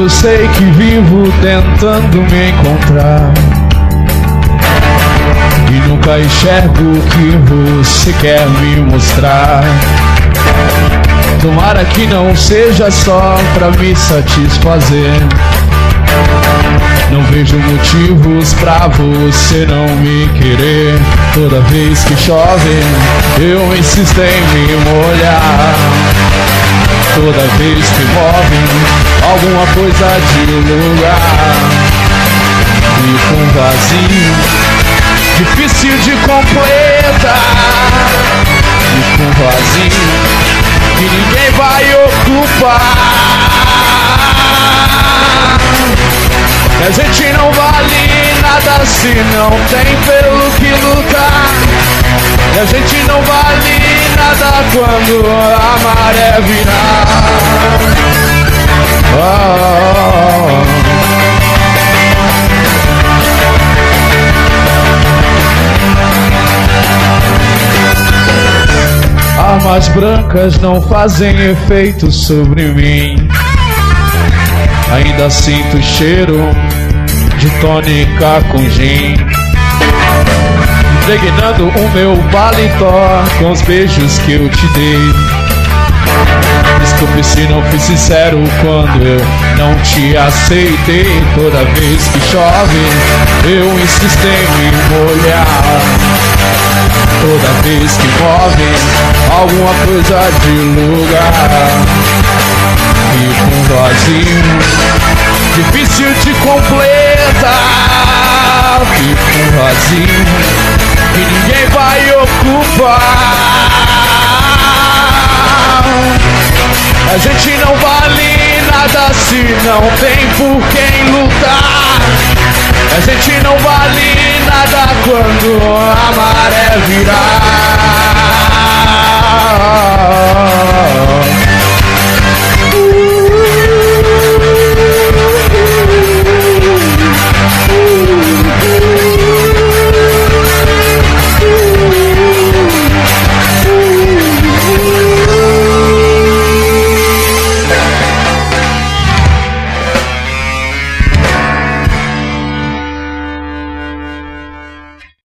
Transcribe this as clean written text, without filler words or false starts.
eu sei que vivo tentando me encontrar e nunca enxergo o que você quer me mostrar. Tomara que não seja só pra me satisfazer. Não vejo motivos pra você não me querer. Toda vez que chove, eu insisto em me molhar. Toda vez que move alguma coisa de lugar, fico um vazio difícil de completar. Fico um vazio que ninguém vai ocupar. E a gente não vale nada se não tem pelo que lutar. E a gente não vale nada quando a maré virar. Armas brancas não fazem efeito sobre mim. Ainda sinto o cheiro de tônica com gin, impregnando o meu paletó com os beijos que eu te dei. Desculpe se não fui sincero quando eu não te aceitei. Toda vez que chove, eu insisto em me molhar. Toda vez que move alguma coisa de lugar, fico um vazio difícil de completar. Fico um vazio que ninguém vai ocupar. A gente não vale nada se não tem por quem lutar. A gente não vale nada quando a maré virar.